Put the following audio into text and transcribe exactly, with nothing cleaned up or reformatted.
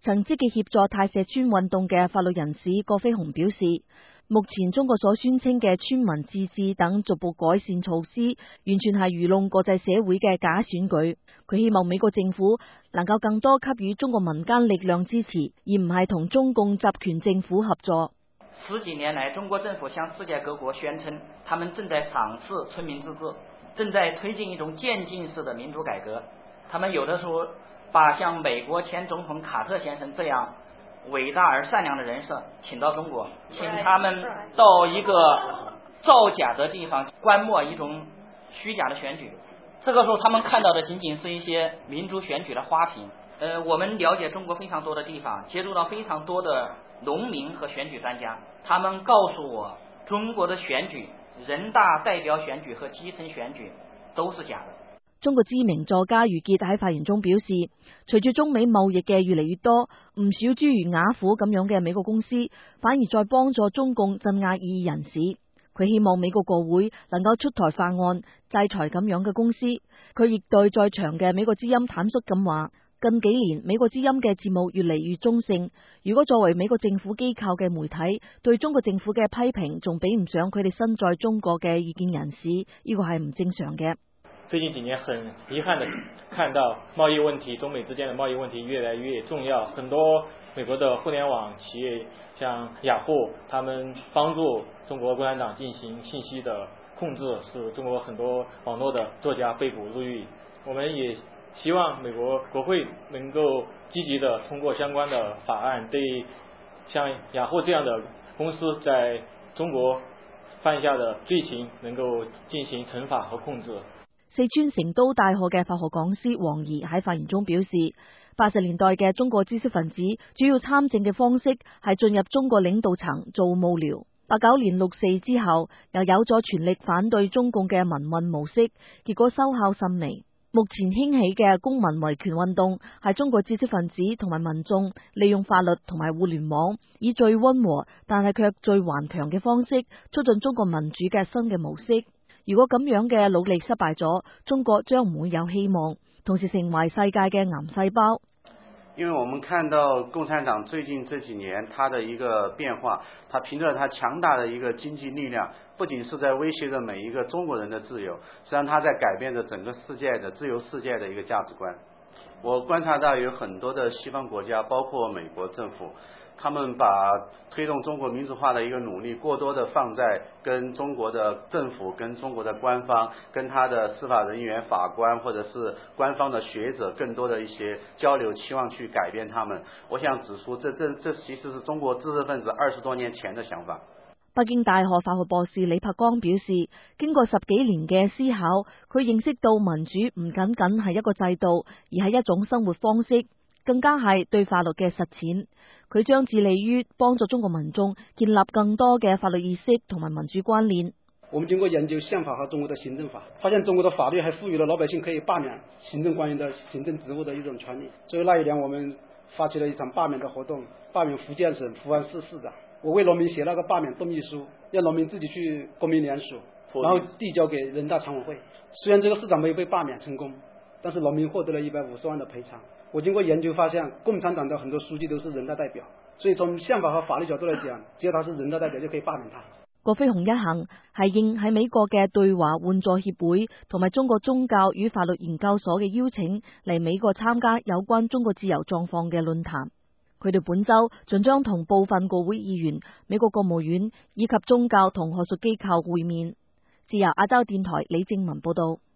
曾積極協助泰石村運動嘅法律人士葛飛鴻表示，目前中國所宣稱嘅村民自治等逐步改善措施，完全係愚弄國際社會嘅假選舉。佢希望美國政府能夠更多給予中國民間力量支持，而唔係同中共集權政府合作。 十幾年來，中國政府向世界各國宣稱，他們正在賞賜村民自治，正在推進一種漸進式的民主改革。他們有的時候把像美國前總統卡特先生這樣偉大而善良的人士請到中國，請他們到一個造假的地方觀摩一種虛假的選舉。這個時候他們看到的僅僅是一些民主選舉的花瓶。呃，我們了解中國非常多的地方，接觸到非常多的農民和選舉專家，他們告訴我，中國的選舉，人大代表選舉和基層選舉都是假的。 中國知名作家余傑喺發言中表示，隨住中美貿易嘅越嚟越多，唔少諸如雅虎咁樣嘅美國公司反而在幫助中共鎮壓異議人士。佢希望美國國會能夠出台法案制裁咁樣嘅公司。佢亦對在場嘅美國之音坦率咁話，近幾年美國之音嘅節目越嚟越中性，如果作為美國政府機構嘅媒體對中國政府嘅批評仲比唔上佢哋身在中國嘅意見人士，呢個係唔正常嘅。 最近幾年很遺憾地看到貿易問題，中美之間的貿易問題越來越重要，很多美國的互聯網企業像雅虎，他們幫助中國共產黨進行信息的控制，使中國很多網絡的作家被捕入獄。我們也希望美國國會能夠積極地通過相關的法案，對像雅虎這樣的公司在中國犯下的罪行能夠進行懲罰和控制。 四川成都大學嘅法學講師王怡喺發言中表示，八十年代嘅中國知識分子主要參政嘅方式係進入中國領導層做幕僚。八九年六四之後，又有咗全力反對中共嘅民運模式，結果收效甚微。目前興起嘅公民維權運動係中國知識分子同埋民眾利用法律同埋互聯網，以最溫和但係卻最頑強嘅方式促進中國民主嘅新嘅模式。如果咁樣嘅努力失敗咗，中國將唔會有希望，同時成為世界嘅癌細胞。 因為我們看到共產黨最近這幾年它的一個變化，它憑着它強大的一個經濟力量，不僅是在威脅着每一個中國人的自由，實際上它在改變着整個世界的自由世界的一個價值觀。我觀察到有很多的西方國家，包括美國政府，他們把推動中國民主化的一個努力過多的放在跟中國的政府、跟中國的官方、跟他的司法人員、法官或者是官方的學者更多的一些交流，期望去改變他們。我想指出這，這這這其實是中國知識分子二十多年前的想法。 北京大學法學博士李柏剛表示，經過十幾年嘅思考，佢認識到民主唔僅僅係一個制度，而係一種生活方式，更加係對法律嘅實踐。佢將致力於幫助中國民眾建立更多嘅法律意識同埋民主觀念。 我們經過研究憲法和中國的行政法，發現中國的法律還賦予了老百姓可以罷免行政官員的行政職務的一種權利。所以那一年我們發起了一場罷免的活動，罷免福建省福安市市長。我為農民寫了個罷免動議書，讓農民自己去公民聯署，然後遞交給人大常委會。雖然這個市長沒有被罷免成功，但是農民獲得了一百五十萬的賠償。我經過研究發現，共產黨的很多書記都是人大代表，所以從憲法和法律角度來講，只要他是人大代表就可以罷免他。 葛飛鴻一行係應喺美國嘅對華援助協會同埋中國宗教與法律研究所嘅邀請嚟美國參加有關中國自由狀況嘅論壇。佢哋本周仲將同部分國會議員、美國國務院以及宗教同學術機構會面。自由亞洲電台李正文報道。